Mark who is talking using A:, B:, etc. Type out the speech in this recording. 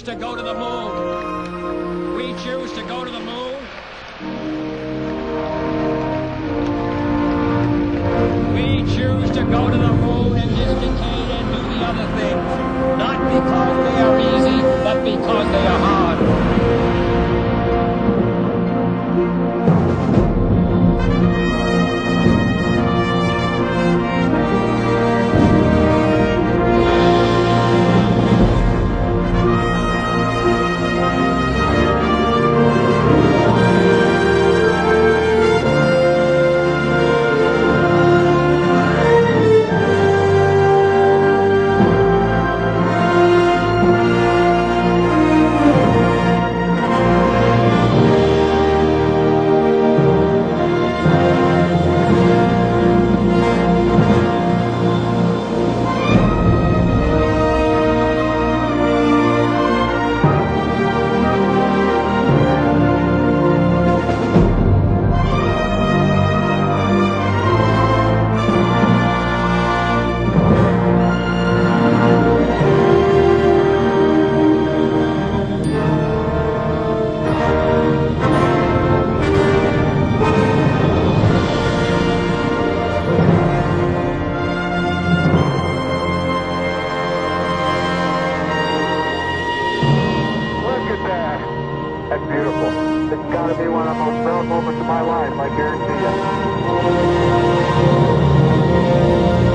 A: to go to the moon. We choose to go to the moon. We choose to go to the moon in this decade and do the other things. Not because they are easy, but because they are hard.
B: That's beautiful. This has got to be one of the most proud moments of my life, I guarantee you.